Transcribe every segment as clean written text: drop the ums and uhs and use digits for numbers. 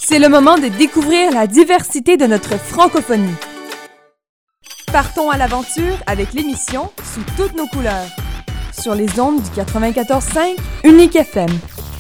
C'est le moment de découvrir la diversité de notre francophonie. Partons à l'aventure avec l'émission Sous toutes nos couleurs, sur les ondes du 94.5 Unique FM.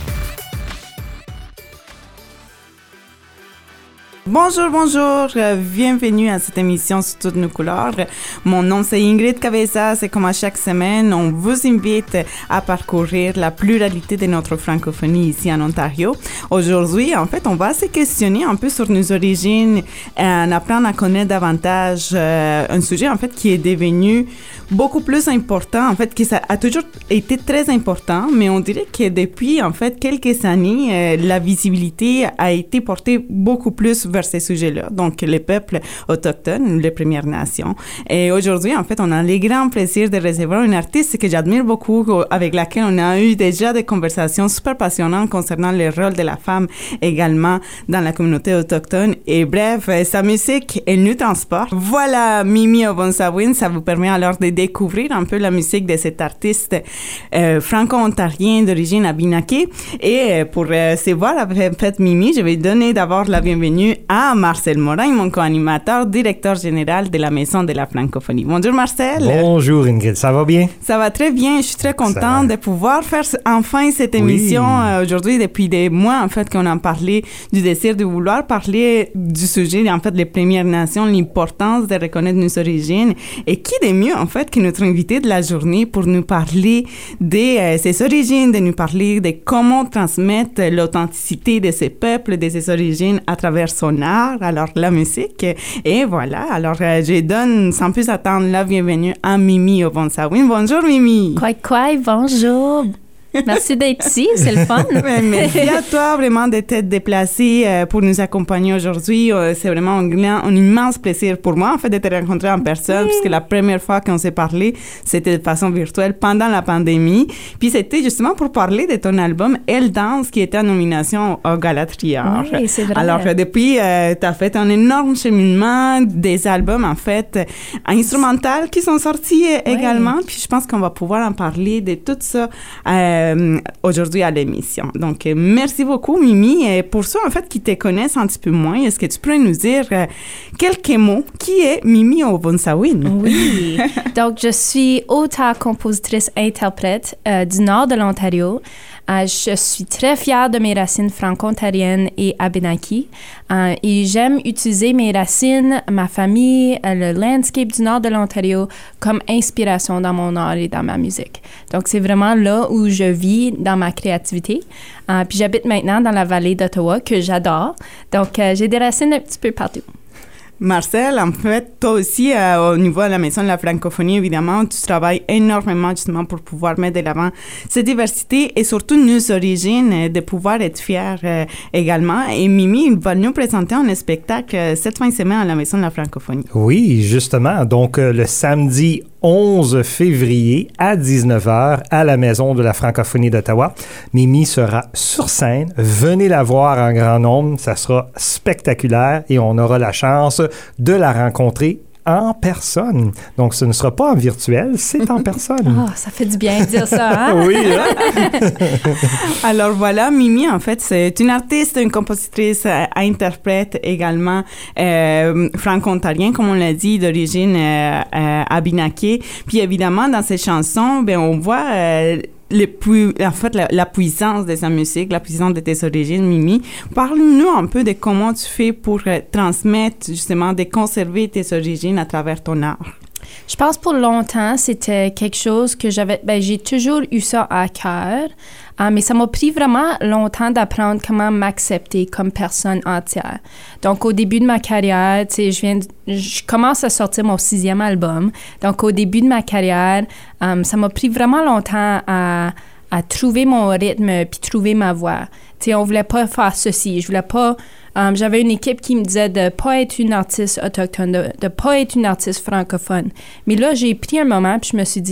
Bonjour, bienvenue à cette émission Sous toutes nos couleurs. Mon nom c'est Ingrid Cabezas et comme à chaque semaine, on vous invite à parcourir la pluralité de notre francophonie ici en Ontario. Aujourd'hui, en fait, on va se questionner un peu sur nos origines, en apprendre à connaître davantage un sujet en fait qui est devenu beaucoup plus important, en fait, qui ça a toujours été très important, mais on dirait que depuis en fait quelques années, la visibilité a été portée beaucoup plus vers ces sujets-là, donc les peuples autochtones, les Premières Nations. Et aujourd'hui, en fait, on a le grand plaisir de recevoir une artiste que j'admire beaucoup, avec laquelle on a eu déjà des conversations super passionnantes concernant le rôle de la femme également dans la communauté autochtone. Et bref, sa musique, elle nous transporte. Voilà, Mimi Obonsawin, ça vous permet alors de découvrir un peu la musique de cet artiste franco-ontarien d'origine Abenaki. Et pour se voir en fait Mimi, je vais donner d'abord la bienvenue à Marcel Morin, mon co-animateur, directeur général de la Maison de la Francophonie. Bonjour Marcel. Bonjour Ingrid, ça va bien? Ça va très bien, je suis très contente de pouvoir faire enfin cette émission aujourd'hui, depuis des mois en fait qu'on a parlé du désir de vouloir parler du sujet en fait des Premières Nations, l'importance de reconnaître nos origines et qui de mieux en fait que notre invité de la journée pour nous parler de ses origines, de nous parler de comment transmettre l'authenticité de ces peuples, de ses origines à travers son art, alors la musique. Et voilà, alors je donne sans plus attendre la bienvenue à Mimi Obonsawin. Bonjour Mimi. Quoi, bonjour. Merci d'être ici, c'est le fun. Merci à toi vraiment de t'être déplacé pour nous accompagner aujourd'hui. C'est vraiment un immense plaisir pour moi en fait de te rencontrer en personne, puisque la première fois qu'on s'est parlé, c'était de façon virtuelle pendant la pandémie. Puis c'était justement pour parler de ton album Elle Danse qui était en nomination au Gala Triard. Oui, c'est vrai. Alors depuis, tu as fait un énorme cheminement, des albums en fait instrumentaux qui sont sortis également. Puis je pense qu'on va pouvoir en parler de tout ça aujourd'hui à l'émission. Donc, merci beaucoup, Mimi. Et pour ceux, en fait, qui te connaissent un petit peu moins, est-ce que tu pourrais nous dire quelques mots? Qui est Mimi Obonsawin? Oui. Donc, je suis auteure, compositrice, interprète du nord de l'Ontario. Je suis très fière de mes racines franco-ontariennes et Abenaki. Et j'aime utiliser mes racines, ma famille, le landscape du nord de l'Ontario comme inspiration dans mon art et dans ma musique. Donc, c'est vraiment là où je vis dans ma créativité. Puis j'habite maintenant dans la vallée d'Ottawa, que j'adore. Donc, j'ai des racines un petit peu partout. Marcel, en fait, toi aussi, au niveau de la Maison de la Francophonie, évidemment, tu travailles énormément justement pour pouvoir mettre de l'avant cette diversité et surtout nos origines, de pouvoir être fiers également. Et Mimi va nous présenter un spectacle cette fin de semaine à la Maison de la Francophonie. Oui, justement. Donc, le samedi 11 février à 19h à la Maison de la Francophonie d'Ottawa. Mimi sera sur scène. Venez la voir en grand nombre. Ça sera spectaculaire et on aura la chance de la rencontrer en personne. Donc, ce ne sera pas en virtuel, c'est en personne. Oh, ça fait du bien de dire ça, hein? Oui, hein? Alors voilà, Mimi, en fait, c'est une artiste, une compositrice, interprète également franco-ontarienne, comme on l'a dit, d'origine Abenaki. Puis évidemment, dans ses chansons, ben on voit la puissance de sa musique, la puissance de tes origines, Mimi. Parle-nous un peu de comment tu fais pour transmettre, justement, de conserver tes origines à travers ton art. Je pense pour longtemps, c'était quelque chose que j'ai toujours eu ça à cœur, mais ça m'a pris vraiment longtemps d'apprendre comment m'accepter comme personne entière. Donc, au début de ma carrière, tu sais, je commence à sortir mon 6e album. Donc, au début de ma carrière, ça m'a pris vraiment longtemps à trouver mon rythme puis trouver ma voix. Tu sais, on voulait pas faire ceci. Je voulais pas... j'avais une équipe qui me disait de pas être une artiste autochtone, de pas être une artiste francophone. Mais là, j'ai pris un moment puis je me suis dit,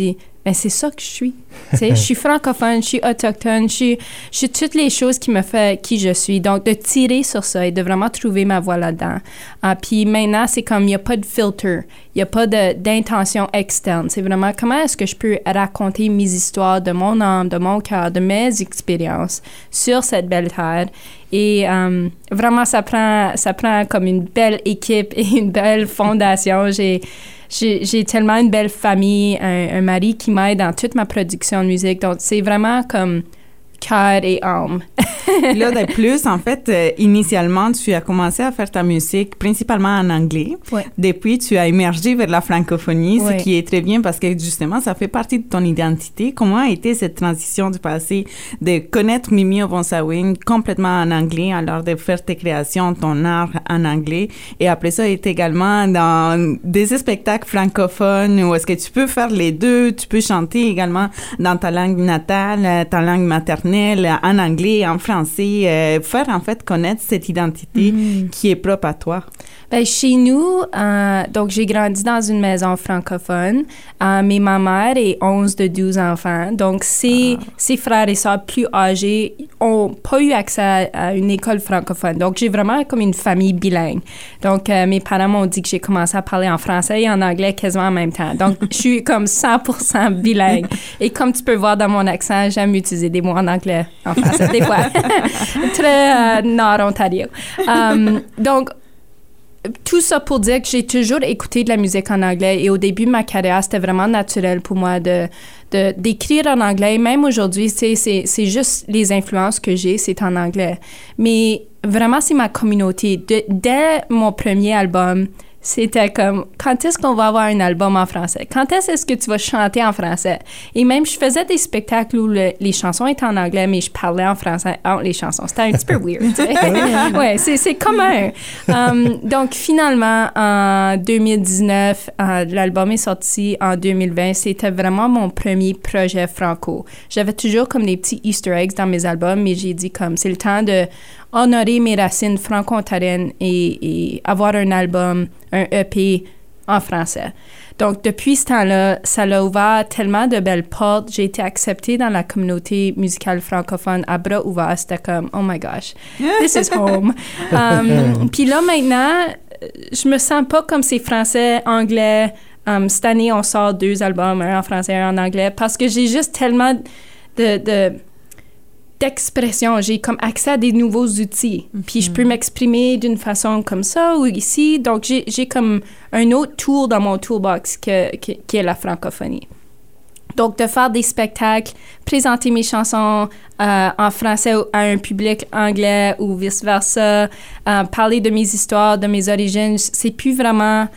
ben c'est ça que je suis. Je suis francophone, je suis autochtone, je suis toutes les choses qui me font qui je suis. Donc, de tirer sur ça et de vraiment trouver ma voie là-dedans. Puis maintenant, c'est comme, il n'y a pas de filter, il n'y a pas d'intention externe. C'est vraiment comment est-ce que je peux raconter mes histoires de mon âme, de mon cœur, de mes expériences sur cette belle terre. Et vraiment, ça prend comme une belle équipe et une belle fondation. J'ai tellement une belle famille, un mari qui m'aide dans toute ma production de musique. Donc, c'est vraiment comme cœur et âme. Là, de plus, en fait, initialement, tu as commencé à faire ta musique principalement en anglais. Ouais. Depuis, tu as émergé vers la francophonie, Ouais. ce qui est très bien parce que, justement, ça fait partie de ton identité. Comment a été cette transition du passé de connaître Mimi Obonsawin complètement en anglais, alors de faire tes créations, ton art en anglais, et après ça, être également dans des spectacles francophones où est-ce que tu peux faire les deux, tu peux chanter également dans ta langue natale, ta langue maternelle, en anglais, en français, faire en fait connaître cette identité qui est propre à toi. Ben, chez nous, donc j'ai grandi dans une maison francophone, mais ma mère est 11 de 12 enfants. Donc, ses frères et sœurs plus âgés n'ont pas eu accès à une école francophone. Donc, j'ai vraiment comme une famille bilingue. Donc, mes parents m'ont dit que j'ai commencé à parler en français et en anglais quasiment en même temps. Donc, je suis comme 100% bilingue. Et comme tu peux voir dans mon accent, j'aime utiliser des mots en anglais, en français, des fois. Très Nord-Ontario. Donc, tout ça pour dire que j'ai toujours écouté de la musique en anglais et au début de ma carrière, c'était vraiment naturel pour moi d'écrire en anglais. Même aujourd'hui, c'est juste les influences que j'ai, c'est en anglais. Mais vraiment, c'est ma communauté. Dès mon premier album, c'était comme, quand est-ce qu'on va avoir un album en français? Quand est-ce que tu vas chanter en français? Et même, je faisais des spectacles où les chansons étaient en anglais, mais je parlais en français entre les chansons. C'était un petit peu weird, tu sais. Ouais, c'est commun. Donc, finalement, en 2019, l'album est sorti en 2020. C'était vraiment mon premier projet franco. J'avais toujours comme des petits Easter eggs dans mes albums, mais j'ai dit comme, c'est le temps de honorer mes racines franco-ontariennes et avoir un album, un EP en français. Donc, depuis ce temps-là, ça l'a ouvert tellement de belles portes. J'ai été acceptée dans la communauté musicale francophone à bras ouverts. C'était comme, oh my gosh, this is home. Puis là, maintenant, je me sens pas comme c'est français, anglais. Cette année, on sort 2 albums, un en français, un en anglais, parce que j'ai juste tellement d'expression, j'ai comme accès à des nouveaux outils. Puis je peux m'exprimer d'une façon comme ça ou ici. Donc, j'ai comme un autre tool dans mon toolbox qui est la francophonie. Donc, de faire des spectacles, présenter mes chansons en français à un public anglais ou vice-versa, parler de mes histoires, de mes origines, c'est plus vraiment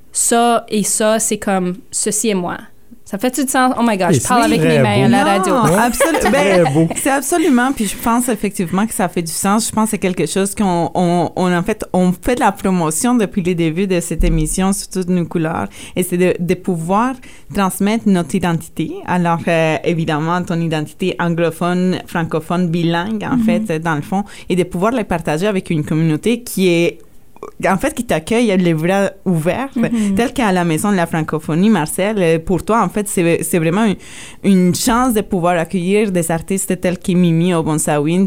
ça et ça, c'est comme ceci et moi. Ça fait tout sens? Oh my gosh, je parle avec mes mains à la radio. Non, absolument. C'est absolument, puis je pense effectivement que ça fait du sens. Je pense que c'est quelque chose qu'on en fait, on fait de la promotion depuis le début de cette émission sur toutes nos couleurs, et c'est de pouvoir transmettre notre identité. Alors, évidemment, ton identité anglophone, francophone, bilingue, en fait, dans le fond, et de pouvoir la partager avec une communauté qui est en fait, qui t'accueille les bras ouverts, tel qu'à la Maison de la Francophonie, Marcel. Pour toi, en fait, c'est vraiment une chance de pouvoir accueillir des artistes tels que Mimi Obonsawin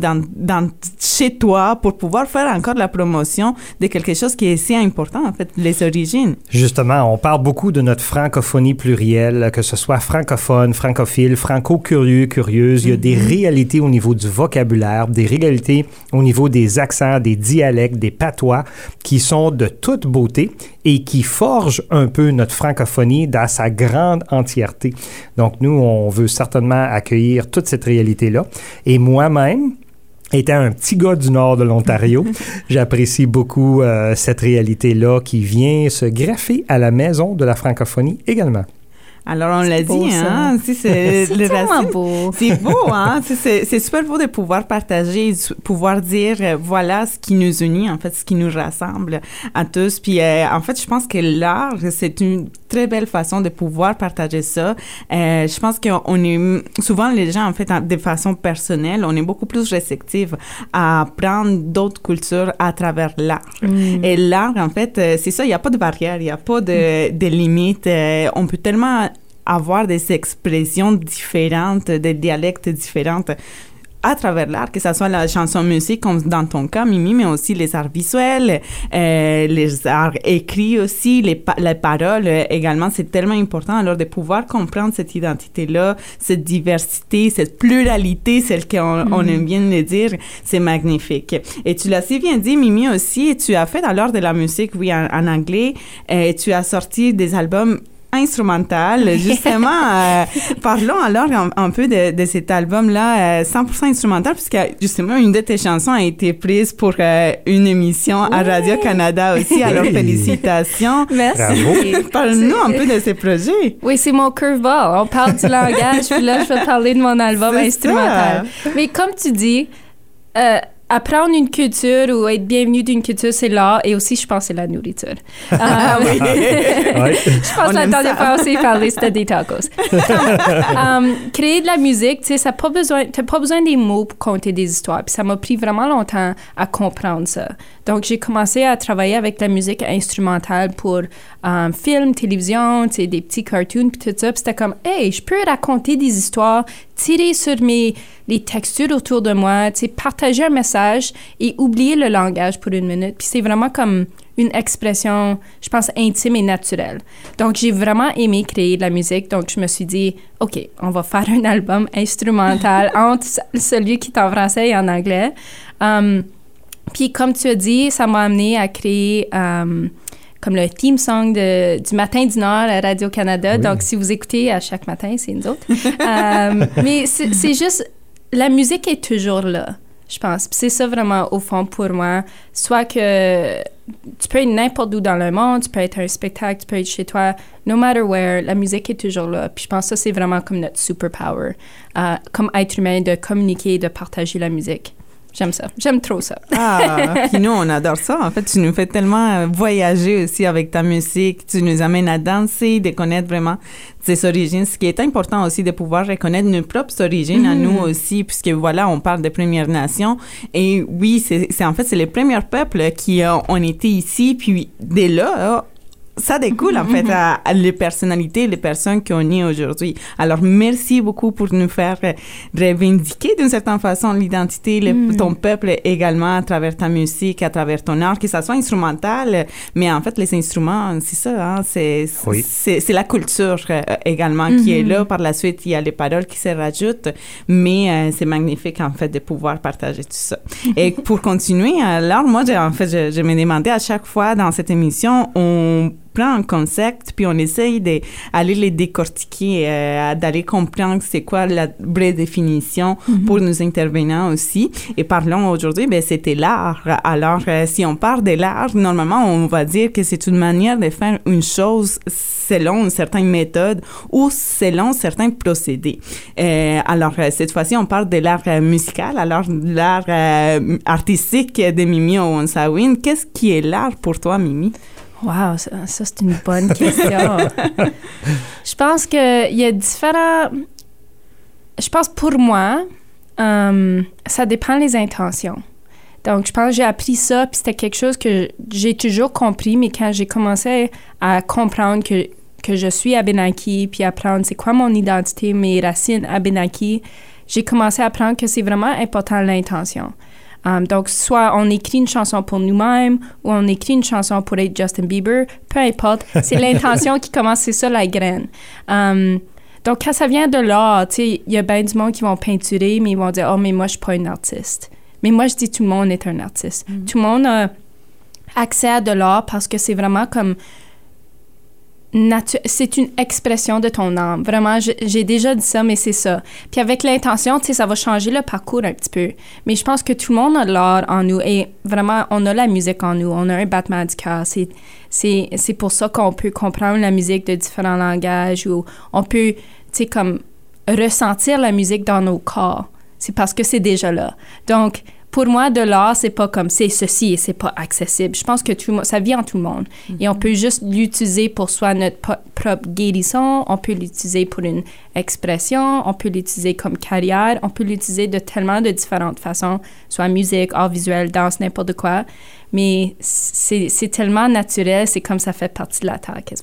chez toi pour pouvoir faire encore de la promotion de quelque chose qui est si important, en fait, les origines. Justement, on parle beaucoup de notre francophonie plurielle, que ce soit francophone, francophile, franco-curieux, curieuse. Il y a des réalités au niveau du vocabulaire, des réalités au niveau des accents, des dialectes, des patois, qui sont de toute beauté et qui forgent un peu notre francophonie dans sa grande entièreté. Donc, nous, on veut certainement accueillir toute cette réalité-là. Et moi-même, étant un petit gars du nord de l'Ontario, j'apprécie beaucoup cette réalité-là qui vient se greffer à la Maison de la Francophonie également. Alors, on l'a dit, hein? C'est tellement beau. C'est beau, hein? C'est super beau de pouvoir partager, pouvoir dire, voilà ce qui nous unit, en fait, ce qui nous rassemble à tous. Puis, en fait, je pense que l'art, c'est une très belle façon de pouvoir partager ça. Je pense qu'on est, souvent, les gens, en fait, de façon personnelle, on est beaucoup plus réceptifs à apprendre d'autres cultures à travers l'art. Et l'art, en fait, c'est ça, il n'y a pas de barrière, il n'y a pas de limite. On peut tellement avoir des expressions différentes, des dialectes différentes à travers l'art, que ce soit la chanson musique comme dans ton cas, Mimi, mais aussi les arts visuels, les arts écrits aussi, les paroles également, c'est tellement important alors de pouvoir comprendre cette identité-là, cette diversité, cette pluralité, celle qu'on aime bien le dire, c'est magnifique. Et tu l'as si bien dit, Mimi, aussi, tu as fait alors de la musique, oui, en anglais, tu as sorti des albums instrumental, justement. Parlons alors un peu de cet album-là, 100% instrumental, puisque justement, une de tes chansons a été prise pour une émission à Radio-Canada aussi. Alors, félicitations. Merci. Parle-nous un peu de ces projets. Oui, c'est mon curveball. On parle du langage, puis là, je vais parler de mon album instrumental. Mais comme tu dis, apprendre une culture ou être bienvenu d'une culture, c'est l'art, et aussi, je pense, c'est la nourriture. Oui. Je pense que la dernière fois aussi, parler, c'était des tacos. Créer de la musique, tu sais, t'as pas besoin des mots pour compter des histoires. Puis ça m'a pris vraiment longtemps à comprendre ça. Donc, j'ai commencé à travailler avec la musique instrumentale pour films, télévision, tu sais, des petits cartoons, puis tout ça. Puis c'était comme, hey, je peux raconter des histoires, tirer sur les textures autour de moi, tu sais, partager un message et oublier le langage pour une minute. Puis c'est vraiment comme une expression, je pense, intime et naturelle. Donc, j'ai vraiment aimé créer de la musique. Donc, je me suis dit, OK, on va faire un album instrumental entre celui qui est en français et en anglais. Puis, comme tu as dit, ça m'a amené à créer comme le theme song du Matin du Nord à Radio-Canada. Oui. Donc, si vous écoutez à chaque matin, c'est nous autres. Mais c'est juste, la musique est toujours là, je pense. Puis c'est ça vraiment, au fond, pour moi. Soit que tu peux être n'importe où dans le monde, tu peux être à un spectacle, tu peux être chez toi, no matter where, la musique est toujours là. Puis je pense que ça, c'est vraiment comme notre superpower, comme être humain, de communiquer, de partager la musique. J'aime ça. J'aime trop ça. Puis nous, on adore ça. En fait, tu nous fais tellement voyager aussi avec ta musique. Tu nous amènes à danser, de connaître vraiment tes origines. Ce qui est important aussi, de pouvoir reconnaître nos propres origines à nous aussi, puisque voilà, on parle des Premières Nations. Et oui, c'est les premiers peuples qui ont été ici. Puis dès là, ça découle, en fait, à les personnalités, les personnes qu'on est aujourd'hui. Alors, merci beaucoup pour nous faire revendiquer d'une certaine façon l'identité, ton peuple également, à travers ta musique, à travers ton art, que ça soit instrumental, mais en fait, les instruments, c'est ça, hein, c'est la culture également qui est là. Par la suite, il y a les paroles qui se rajoutent, mais c'est magnifique, en fait, de pouvoir partager tout ça. Et pour continuer, alors, moi, je me demandais à chaque fois dans cette émission, on prend un concept, puis on essaye d'aller les décortiquer, d'aller comprendre c'est quoi la vraie définition pour nos intervenants aussi. Et parlons aujourd'hui, c'était l'art. Alors, si on parle de l'art, normalement, on va dire que c'est une manière de faire une chose selon une certaine méthode ou selon certains procédés. Alors, cette fois-ci, on parle de l'art musical, alors l'art artistique de Mimi Owensawin. Qu'est-ce qui est l'art pour toi, Mimi? Wow, ça c'est une bonne question. Je pense qu'il y a différents... Je pense pour moi, ça dépend des intentions. Donc, je pense que j'ai appris ça, puis c'était quelque chose que j'ai toujours compris, mais quand j'ai commencé à comprendre que je suis Abénaquis, puis apprendre c'est quoi mon identité, mes racines Abénaquis, j'ai commencé à apprendre que c'est vraiment important l'intention. Donc, soit on écrit une chanson pour nous-mêmes ou on écrit une chanson pour être Justin Bieber, peu importe. C'est l'intention qui commence, c'est ça la graine. Donc, quand ça vient de l'art, tu sais, il y a bien du monde qui vont peinturer, mais ils vont dire « Oh, mais moi, je suis pas une artiste. » Mais moi, je dis tout le monde est un artiste. Tout le monde a accès à de l'art parce que c'est vraiment comme... c'est une expression de ton âme. Vraiment, j'ai déjà dit ça, mais c'est ça. Puis avec l'intention, tu sais, ça va changer le parcours un petit peu. Mais je pense que tout le monde a l'art en nous et vraiment, on a la musique en nous. On a un battement du cœur. C'est pour ça qu'on peut comprendre la musique de différents langages ou on peut, tu sais, comme ressentir la musique dans nos corps. C'est parce que c'est déjà là. Donc, pour moi, de l'art, c'est pas comme c'est ceci et c'est pas accessible. Je pense que ça vit en tout le monde. Et on peut juste l'utiliser pour soit notre propre guérison, on peut l'utiliser pour une expression, on peut l'utiliser comme carrière, on peut l'utiliser de tellement de différentes façons, soit musique, art visuel, danse, n'importe quoi. Mais c'est tellement naturel, c'est comme ça fait partie de la terre quasiment.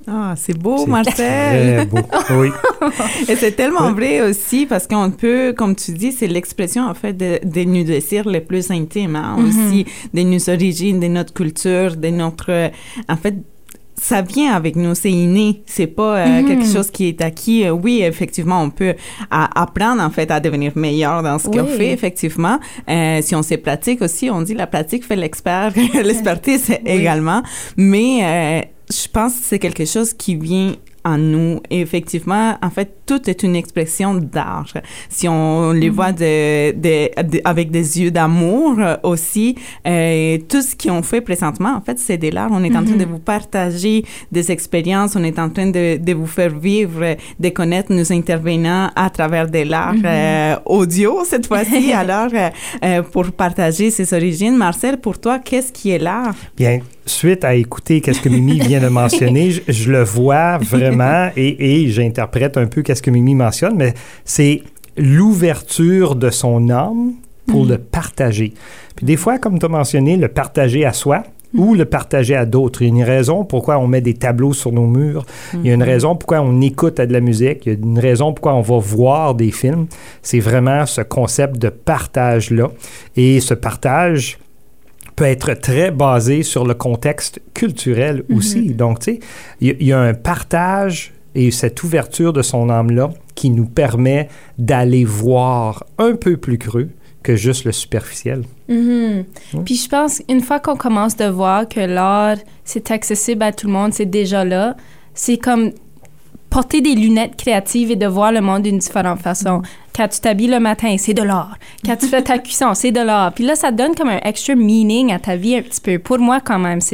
Ah, c'est beau, C'est Marcel! très beau, oui. Et c'est tellement vrai aussi parce qu'on peut, comme tu dis, c'est l'expression en fait de nos désirs les plus intimes, hein, aussi de nos origines, de notre culture, de notre... en fait, ça vient avec nous, c'est inné, c'est pas quelque chose qui est acquis. Oui, effectivement, on peut apprendre en fait à devenir meilleur dans ce qu'on fait, effectivement. Si on se pratique aussi, on dit la pratique fait l'expert, l'expertise également. Mais je pense que c'est quelque chose qui vient en nous. Et effectivement, en fait, tout est une expression d'art. Si on les voit avec des yeux d'amour aussi, tout ce qu'on fait présentement, en fait, c'est de l'art. On est en train de vous partager des expériences, on est en train de vous faire vivre, de connaître nos intervenants à travers de l'art audio cette fois-ci. Alors, pour partager ses origines, Marcel, pour toi, qu'est-ce qui est l'art? Bien, suite à écouter qu'est-ce que Mimi vient de mentionner, je le vois vraiment et j'interprète un peu qu'est-ce que Mimi mentionne, mais c'est l'ouverture de son âme pour le partager. Puis des fois, comme tu as mentionné, le partager à soi ou le partager à d'autres. Il y a une raison pourquoi on met des tableaux sur nos murs. Il y a une raison pourquoi on écoute de la musique. Il y a une raison pourquoi on va voir des films. C'est vraiment ce concept de partage-là. Et ce partage peut être très basé sur le contexte culturel aussi. Donc, tu sais, il y a un partage et cette ouverture de son âme-là qui nous permet d'aller voir un peu plus creux que juste le superficiel. Puis je pense, une fois qu'on commence de voir que l'art, c'est accessible à tout le monde, c'est déjà là, c'est comme porter des lunettes créatives et de voir le monde d'une différente façon. Quand tu t'habilles le matin, c'est de l'art. Quand tu fais ta cuisson, c'est de l'art. Puis là, ça donne comme un extra meaning à ta vie un petit peu. Pour moi, quand même,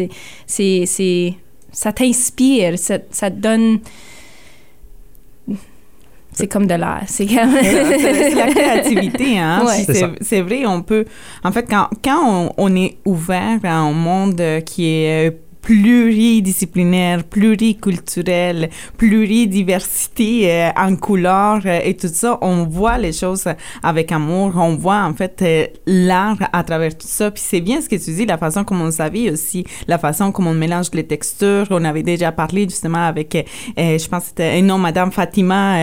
ça t'inspire, ça te donne... C'est comme de l'art. C'est la créativité, hein? Ouais. C'est vrai, on peut... En fait, quand on est ouvert à un monde qui est pluridisciplinaire, pluriculturel, pluridiversité en couleurs et tout ça, on voit les choses avec amour, on voit en fait l'art à travers tout ça. Puis c'est bien ce que tu dis, la façon comme on s'habille aussi, la façon comme on mélange les textures. On avait déjà parlé justement avec, je pense que c'était, non, Madame Fatima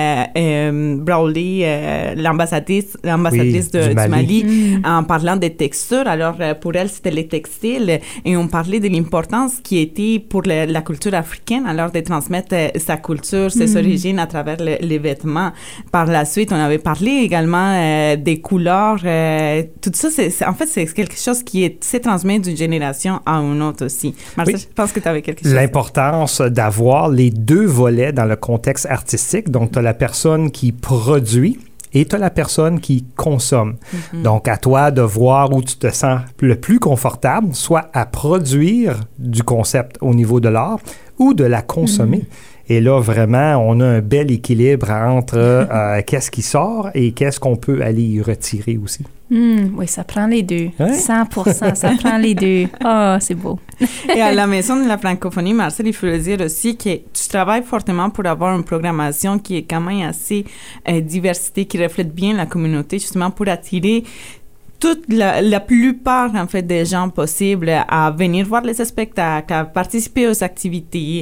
Brawley, l'ambassadrice du Mali, en parlant des textures. Alors pour elle, c'était les textiles et on parlait de l'importance qui était pour la culture africaine, alors de transmettre sa culture, ses origines à travers les vêtements. Par la suite, on avait parlé également des couleurs. Tout ça, en fait, c'est quelque chose qui se transmet d'une génération à une autre aussi. Marcel, je pense que tu avais quelque chose. L'importance d'avoir les deux volets dans le contexte artistique. Donc, tu as la personne qui produit et tu as la personne qui consomme. Donc, à toi de voir où tu te sens le plus confortable, soit à produire du concept au niveau de l'art ou de la consommer. Et là, vraiment, on a un bel équilibre entre qu'est-ce qui sort et qu'est-ce qu'on peut aller y retirer aussi. Oui, ça prend les deux. Ouais? 100%, ça prend les deux. Ah, c'est beau. Et à la Maison de la francophonie, Marcel, il faut le dire aussi que tu travailles fortement pour avoir une programmation qui est quand même assez diversité, qui reflète bien la communauté, justement pour attirer toute la plupart, en fait, des gens possibles à venir voir les spectacles, à participer aux activités,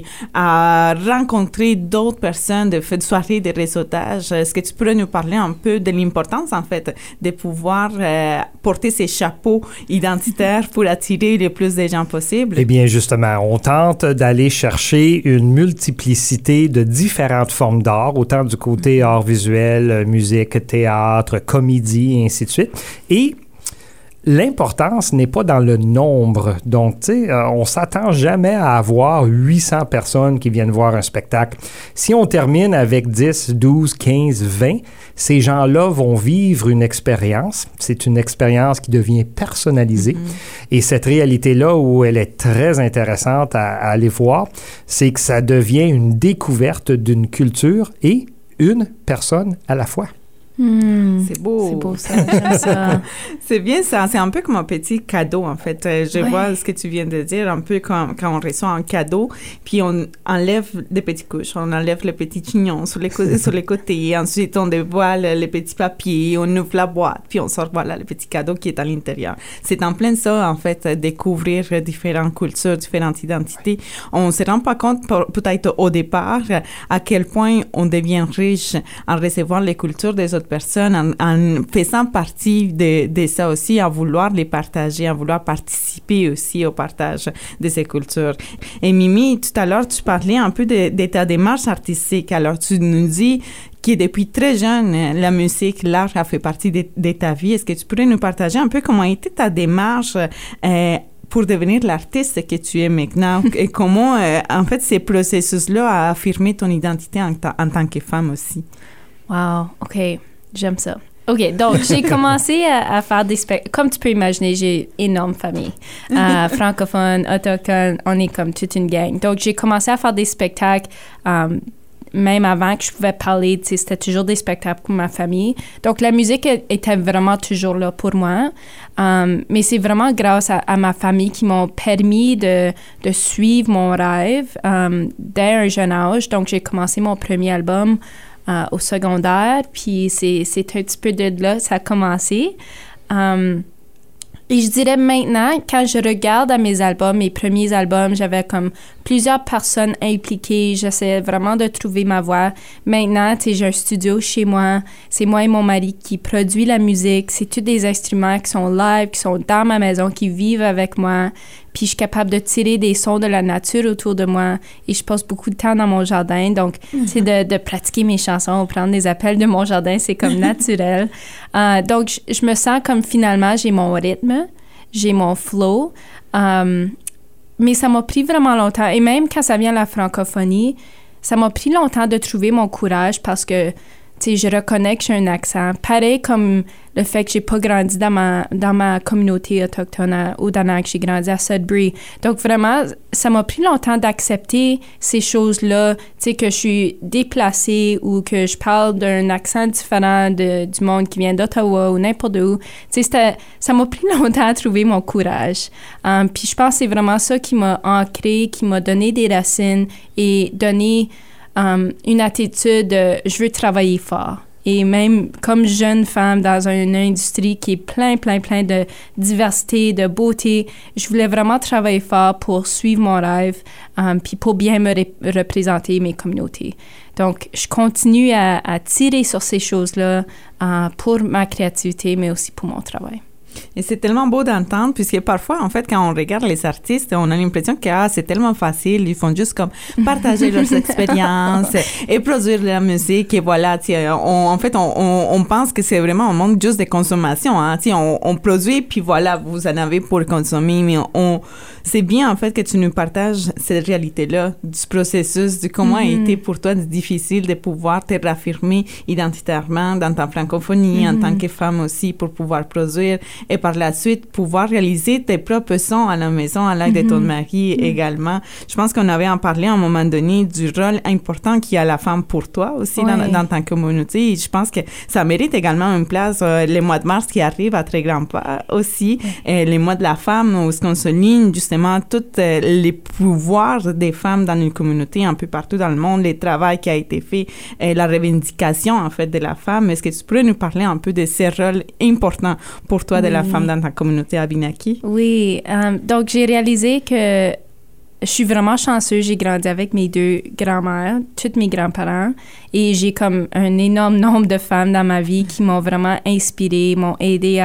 à rencontrer d'autres personnes, de soirées de réseautage. Est-ce que tu pourrais nous parler un peu de l'importance, en fait, de pouvoir porter ces chapeaux identitaires pour attirer le plus de gens possible? Eh bien, justement, on tente d'aller chercher une multiplicité de différentes formes d'art, autant du côté art visuel, musique, théâtre, comédie, et ainsi de suite. Et l'importance n'est pas dans le nombre. Donc, tu sais, on s'attend jamais à avoir 800 personnes qui viennent voir un spectacle. Si on termine avec 10, 12, 15, 20, ces gens-là vont vivre une expérience. C'est une expérience qui devient personnalisée. Et cette réalité-là, où elle est très intéressante à aller voir, c'est que ça devient une découverte d'une culture et une personne à la fois. C'est beau. C'est beau ça, j'aime ça. C'est bien ça. C'est un peu comme un petit cadeau, en fait. Je vois ce que tu viens de dire, un peu comme quand on reçoit un cadeau, puis on enlève des petites couches, on enlève les petits chignons sur les côtés, ensuite on dévoile les petits papiers, on ouvre la boîte, puis on sort, voilà, le petit cadeau qui est à l'intérieur. C'est en plein ça, en fait, découvrir différentes cultures, différentes identités. On se rend pas compte, peut-être au départ, à quel point on devient riche en recevant les cultures des autres personnes, en faisant partie de ça aussi, en vouloir les partager, en vouloir participer aussi au partage de ces cultures. Et Mimi, tout à l'heure, tu parlais un peu de ta démarche artistique. Alors, tu nous dis que depuis très jeune, la musique, l'art a fait partie de ta vie. Est-ce que tu pourrais nous partager un peu comment a été ta démarche pour devenir l'artiste que tu es maintenant et comment, en fait, ces processus-là a affirmé ton identité en tant que femme aussi? Wow, OK, j'aime ça. OK, donc j'ai commencé à faire des spectacles. Comme tu peux imaginer, j'ai une énorme famille. Francophone, autochtone, on est comme toute une gang. Donc j'ai commencé à faire des spectacles même avant que je pouvais parler. C'était toujours des spectacles pour ma famille. Donc la musique était vraiment toujours là pour moi. Mais c'est vraiment grâce à ma famille qui m'ont permis de suivre mon rêve dès un jeune âge. Donc j'ai commencé mon premier album au secondaire, puis c'est un petit peu de là ça a commencé. Et je dirais maintenant, quand je regarde à mes albums, mes premiers albums, j'avais comme plusieurs personnes impliquées. J'essayais vraiment de trouver ma voix. Maintenant, tu sais, j'ai un studio chez moi. C'est moi et mon mari qui produit la musique. C'est tous des instruments qui sont live, qui sont dans ma maison, qui vivent avec moi. Puis je suis capable de tirer des sons de la nature autour de moi. Et je passe beaucoup de temps dans mon jardin. Donc, c'est de pratiquer mes chansons, prendre des appels de mon jardin, c'est comme naturel. Donc, je me sens comme finalement, j'ai mon rythme, j'ai mon flow. Mais ça m'a pris vraiment longtemps. Et même quand ça vient à la francophonie, ça m'a pris longtemps de trouver mon courage parce que, tu sais, je reconnais que j'ai un accent. Pareil comme le fait que j'ai pas grandi dans ma communauté autochtone au Danak, j'ai grandi à Sudbury. Donc vraiment, ça m'a pris longtemps d'accepter ces choses-là, tu sais, que je suis déplacée ou que je parle d'un accent différent du monde qui vient d'Ottawa ou n'importe où. Tu sais, ça m'a pris longtemps à trouver mon courage. Puis je pense que c'est vraiment ça qui m'a ancré, qui m'a donné des racines et donné une attitude de « je veux travailler fort ». Et même comme jeune femme dans une industrie qui est plein de diversité, de beauté, je voulais vraiment travailler fort pour suivre mon rêve puis pour bien me représenter mes communautés. Donc, je continue à tirer sur ces choses-là pour ma créativité, mais aussi pour mon travail. Et c'est tellement beau d'entendre, puisque parfois, en fait, quand on regarde les artistes, on a l'impression que c'est tellement facile, ils font juste comme partager leurs expériences et produire de la musique, et voilà, en fait, on pense que c'est vraiment un monde juste de consommation, hein, on produit, puis voilà, vous en avez pour consommer, mais c'est bien, en fait, que tu nous partages cette réalité-là, du processus, de comment a été pour toi difficile de pouvoir te réaffirmer identitairement dans ta francophonie, en tant que femme aussi, pour pouvoir produire, et par la suite, pouvoir réaliser tes propres sons à la maison, à l'aide de ton mari également. Je pense qu'on avait en parlé à un moment donné du rôle important qu'il y a la femme pour toi aussi dans ta communauté. Et je pense que ça mérite également une place. Les mois de mars qui arrivent à très grands pas aussi. Les mois de la femme où on souligne justement tous les pouvoirs des femmes dans une communauté un peu partout dans le monde, le travail qui a été fait, la revendication en fait de la femme. Est-ce que tu pourrais nous parler un peu de ces rôles importants pour toi de la femme dans ta communauté Abenaki? Oui, donc j'ai réalisé que je suis vraiment chanceuse. J'ai grandi avec mes deux grands-mères, tous mes grands-parents, et j'ai comme un énorme nombre de femmes dans ma vie qui m'ont vraiment inspirée, m'ont aidée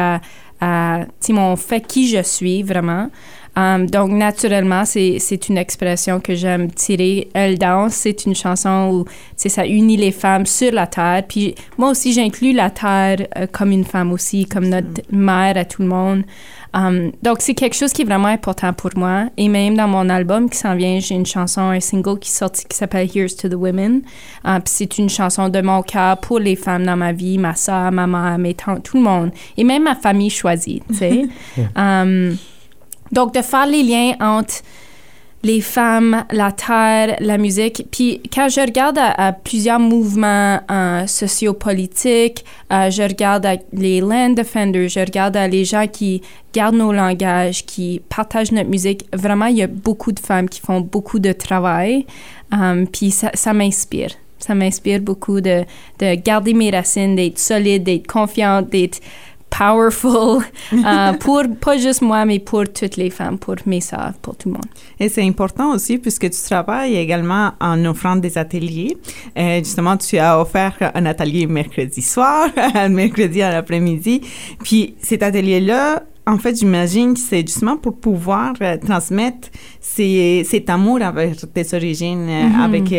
m'ont fait qui je suis vraiment. Donc, naturellement, c'est une expression que j'aime tirer. Elle danse, c'est une chanson où ça unit les femmes sur la terre. Puis moi aussi, j'inclus la terre comme une femme aussi, comme notre mère à tout le monde. Donc, c'est quelque chose qui est vraiment important pour moi. Et même dans mon album qui s'en vient, j'ai une chanson, un single qui est sorti qui s'appelle « Here's to the Women ». Puis c'est une chanson de mon cœur pour les femmes dans ma vie, ma soeur, ma mère, mes tantes, tout le monde. Et même ma famille choisie, tu sais. Donc, de faire les liens entre les femmes, la terre, la musique. Puis quand je regarde à plusieurs mouvements sociopolitiques, je regarde à les land defenders, je regarde à les gens qui gardent nos langages, qui partagent notre musique. Vraiment, il y a beaucoup de femmes qui font beaucoup de travail. Puis ça m'inspire. Ça m'inspire beaucoup de garder mes racines, d'être solide, d'être confiante, d'être powerful, pour pas juste moi, mais pour toutes les femmes, pour mes sœurs, pour tout le monde. Et c'est important aussi puisque tu travailles également en offrant des ateliers. Justement, tu as offert un atelier mercredi soir, mercredi à l'après-midi. Puis cet atelier-là, en fait, j'imagine que c'est justement pour pouvoir transmettre cet amour avec tes origines, avec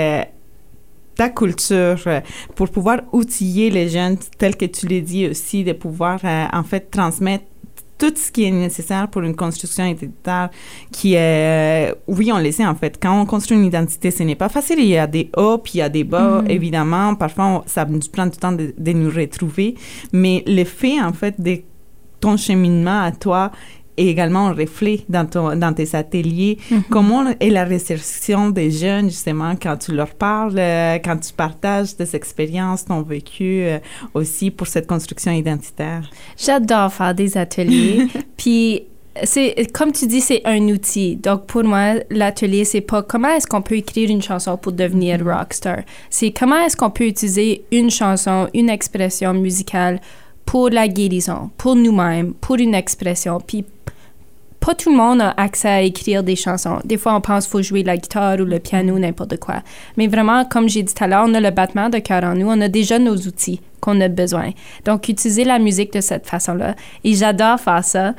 ta culture, pour pouvoir outiller les jeunes, tel que tu l'as dit aussi, de pouvoir en fait transmettre tout ce qui est nécessaire pour une construction identitaire qui est, oui, on le sait en fait, quand on construit une identité, ce n'est pas facile, il y a des hauts puis il y a des bas, évidemment, parfois ça nous prend du temps de nous retrouver, mais le fait en fait de ton cheminement à toi et également un reflet dans tes ateliers. Comment est la réception des jeunes, justement, quand tu leur parles, quand tu partages tes expériences, ton vécu aussi pour cette construction identitaire? J'adore faire des ateliers. Puis, comme tu dis, c'est un outil. Donc, pour moi, l'atelier, c'est pas comment est-ce qu'on peut écrire une chanson pour devenir rockstar. C'est comment est-ce qu'on peut utiliser une chanson, une expression musicale pour la guérison, pour nous-mêmes, pour une expression. Puis, pas tout le monde a accès à écrire des chansons. Des fois, on pense qu'il faut jouer la guitare ou le piano, n'importe quoi. Mais vraiment, comme j'ai dit tout à l'heure, on a le battement de cœur en nous. On a déjà nos outils qu'on a besoin. Donc, utiliser la musique de cette façon-là. Et j'adore faire ça.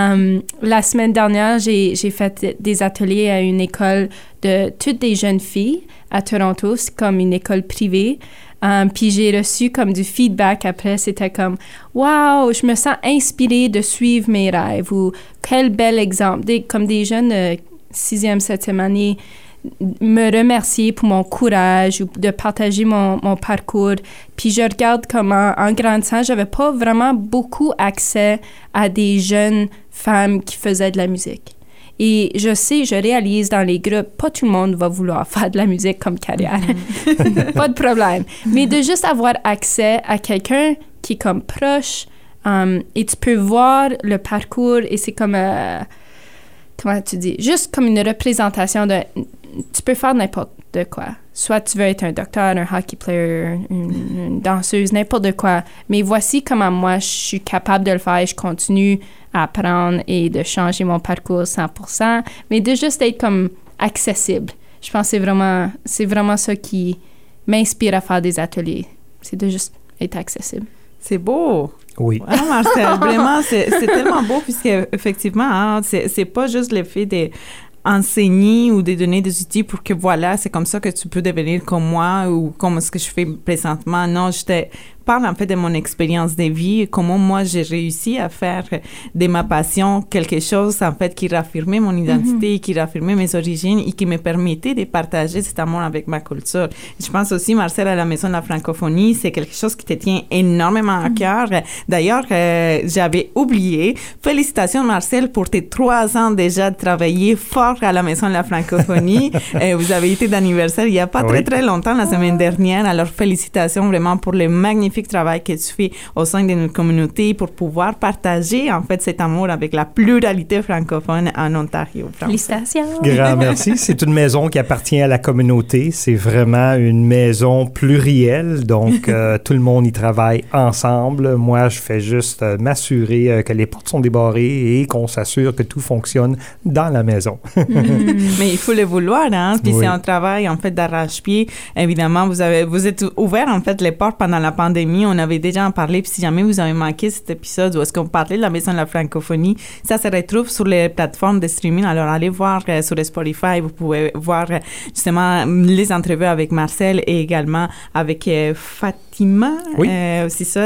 La semaine dernière, j'ai fait des ateliers à une école de toutes des jeunes filles à Toronto. C'est comme une école privée. Puis j'ai reçu comme du feedback après. C'était comme « Wow, je me sens inspirée de suivre mes rêves » ou « Quel bel exemple ». Comme des jeunes 6e, 7e année me remercier pour mon courage ou de partager mon parcours. Puis je regarde comment, en grandissant, j'avais pas vraiment beaucoup accès à des jeunes femmes qui faisaient de la musique. Et je réalise dans les groupes, pas tout le monde va vouloir faire de la musique comme carrière. Pas de problème. Mais de juste avoir accès à quelqu'un qui est comme proche, et tu peux voir le parcours, et c'est comme, comment tu dis, juste comme une représentation de, tu peux faire n'importe quoi. Soit tu veux être un docteur, un hockey player, une danseuse, n'importe quoi. Mais voici comment moi, je suis capable de le faire et je continue à apprendre et de changer mon parcours 100%, mais de juste être comme accessible. Je pense que c'est vraiment ça qui m'inspire à faire des ateliers. C'est de juste être accessible. C'est beau! Oui. Ouais, Marcel, vraiment, c'est tellement beau puisque effectivement, hein, c'est pas juste le fait d'enseigner ou de donner des outils pour que voilà, c'est comme ça que tu peux devenir comme moi ou comme ce que je fais présentement. Non, je te parle en fait de mon expérience de vie, comment moi j'ai réussi à faire de ma passion quelque chose en fait qui raffirmait mon identité, qui raffirmait mes origines et qui me permettait de partager cet amour avec ma culture. Je pense aussi, Marcel, à la Maison de la Francophonie, c'est quelque chose qui te tient énormément à cœur. D'ailleurs, j'avais oublié. Félicitations, Marcel, pour tes 3 ans déjà de travailler fort à la Maison de la Francophonie. Vous avez été d'anniversaire il n'y a pas très longtemps, la semaine dernière. Alors, félicitations vraiment pour le magnifique travail que tu fais au sein de notre communauté pour pouvoir partager en fait cet amour avec la pluralité francophone en Ontario. Félicitations! Grand merci. C'est une maison qui appartient à la communauté. C'est vraiment une maison plurielle, donc tout le monde y travaille ensemble. Moi, je fais juste m'assurer que les portes sont débarrées et qu'on s'assure que tout fonctionne dans la maison. Mais il faut le vouloir, hein? Puis c'est un travail en fait d'arrache-pied. Évidemment, vous êtes ouvert en fait les portes pendant la pandémie. On avait déjà en parlé, puis si jamais vous avez manqué cet épisode où est-ce qu'on parlait de la Maison de la Francophonie, ça se retrouve sur les plateformes de streaming. Alors, allez voir sur Spotify, vous pouvez voir justement les entrevues avec Marcel et également avec Fatima, c'est ça,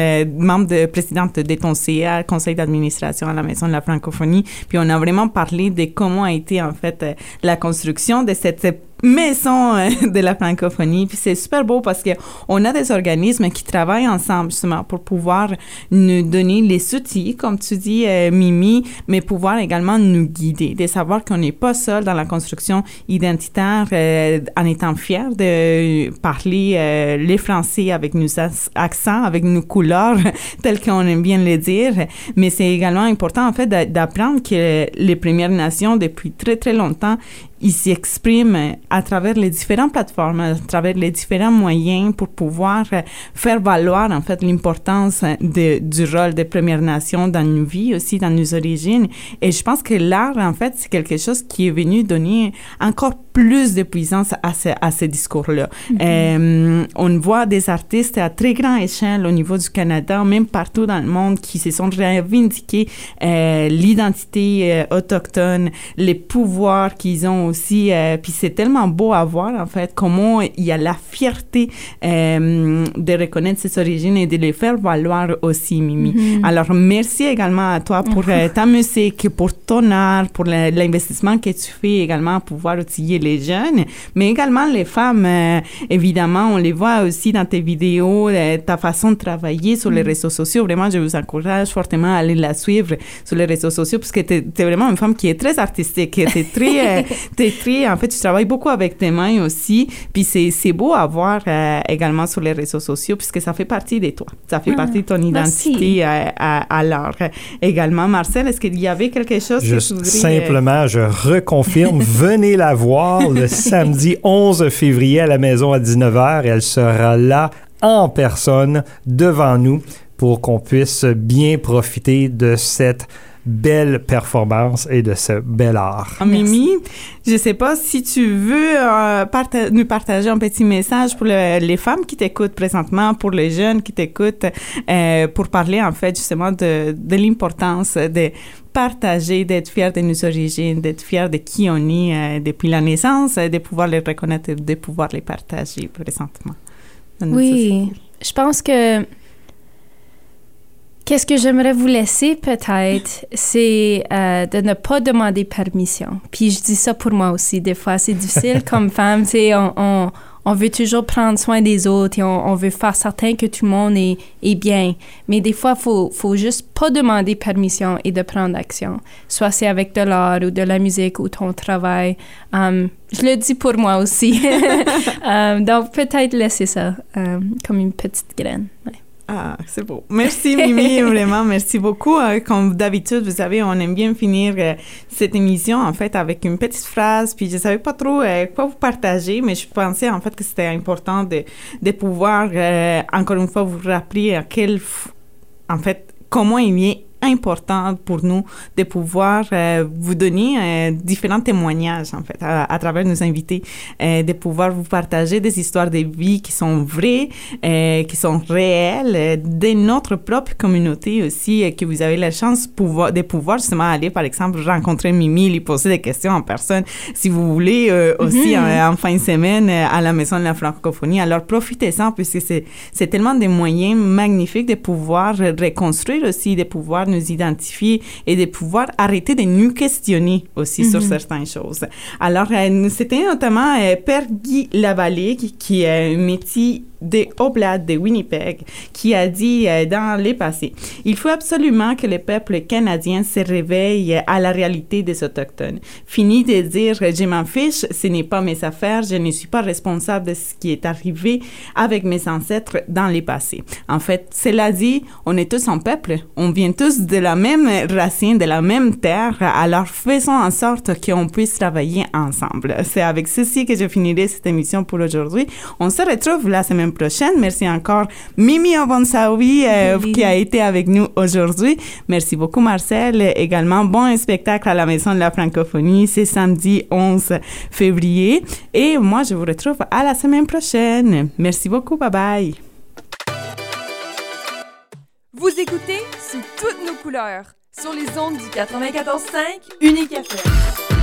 membre présidente de ton CA, conseil d'administration à la Maison de la Francophonie. Puis on a vraiment parlé de comment a été en fait la construction de cette maison de la francophonie. Puis c'est super beau parce qu'on a des organismes qui travaillent ensemble justement pour pouvoir nous donner les outils, comme tu dis, Mimi, mais pouvoir également nous guider, de savoir qu'on n'est pas seul dans la construction identitaire en étant fiers de parler les Français avec nos accents, avec nos couleurs, telles qu'on aime bien le dire. Mais c'est également important, en fait, d'apprendre que les Premières Nations, depuis très, très longtemps, ils s'expriment à travers les différentes plateformes, à travers les différents moyens pour pouvoir faire valoir, en fait, l'importance du rôle des Premières Nations dans nos vies, aussi dans nos origines. Et je pense que l'art, en fait, c'est quelque chose qui est venu donner encore plus de puissance à ce discours-là. Mm-hmm. On voit des artistes à très grande échelle au niveau du Canada, même partout dans le monde, qui se sont revendiqués l'identité autochtone, les pouvoirs qu'ils ont aussi. Puis c'est tellement beau à voir, en fait, comment il y a la fierté de reconnaître ses origines et de les faire valoir aussi, Mimi. Mm-hmm. Alors, merci également à toi pour ta musique, pour ton art, pour l'investissement que tu fais également pour pouvoir outiller les jeunes, mais également les femmes. Évidemment, on les voit aussi dans tes vidéos, ta façon de travailler sur les réseaux sociaux. Vraiment, je vous encourage fortement à aller la suivre sur les réseaux sociaux parce que tu es vraiment une femme qui est très artistique. Tu es très, en fait, tu travailles beaucoup avec tes mains aussi. Puis c'est beau à voir également sur les réseaux sociaux puisque ça fait partie de toi. Ça fait partie de ton identité à l'art. Également, Marcel, est-ce qu'il y avait quelque chose que tu voudrais... Simplement, je reconfirme, venez la voir le samedi 11 février à la maison à 19h. Elle sera là en personne devant nous pour qu'on puisse bien profiter de cette belle performance et de ce bel art. Mimi, je ne sais pas si tu veux nous partager un petit message pour les femmes qui t'écoutent présentement, pour les jeunes qui t'écoutent, pour parler en fait justement de l'importance de partager, d'être fiers de nos origines, d'être fiers de qui on est depuis la naissance, de pouvoir les reconnaître et de pouvoir les partager présentement. Oui, je pense que qu'est-ce que j'aimerais vous laisser peut-être, c'est de ne pas demander permission. Puis je dis ça pour moi aussi, des fois c'est difficile comme femme, tu sais, on veut toujours prendre soin des autres et on veut faire certain que tout le monde est bien. Mais des fois, faut juste pas demander permission et de prendre action. Soit c'est avec de l'art ou de la musique ou ton travail. Je le dis pour moi aussi. Donc peut-être laisser ça comme une petite graine. Ouais. Ah, c'est beau. Merci, Mimi, vraiment, merci beaucoup. Comme d'habitude, vous savez, on aime bien finir cette émission, en fait, avec une petite phrase, puis je savais pas trop quoi vous partager, mais je pensais, en fait, que c'était important de pouvoir, encore une fois, vous rappeler en fait, comment il est important pour nous de pouvoir vous donner différents témoignages, en fait, à travers nos invités, de pouvoir vous partager des histoires de vie qui sont vraies, qui sont réelles, de notre propre communauté aussi, que vous avez la chance de pouvoir justement aller, par exemple, rencontrer Mimi, lui poser des questions en personne, si vous voulez, aussi en fin de semaine à la Maison de la Francophonie. Alors, profitez-en, puisque c'est tellement des moyens magnifiques de pouvoir reconstruire aussi, de pouvoir nous identifier et de pouvoir arrêter de nous questionner aussi sur certaines choses. Alors, c'était notamment Père Guy Lavallée, qui est un métier de Oblate de Winnipeg, qui a dit dans les passés, « Il faut absolument que le peuple canadien se réveille à la réalité des Autochtones. Fini de dire « Je m'en fiche, ce n'est pas mes affaires, je ne suis pas responsable de ce qui est arrivé avec mes ancêtres dans les passés. » En fait, cela dit, on est tous un peuple, on vient tous de la même racine, de la même terre, alors faisons en sorte qu'on puisse travailler ensemble. C'est avec ceci que je finirai cette émission pour aujourd'hui. On se retrouve la semaine prochaine. Merci encore Mimi Obonsaoui qui a été avec nous aujourd'hui. Merci beaucoup Marcel. Également, bon spectacle à la Maison de la Francophonie. C'est samedi 11 février. Et moi, je vous retrouve à la semaine prochaine. Merci beaucoup. Bye bye. Vous écoutez Sous toutes nos couleurs sur les ondes du 94.5 Unique FM.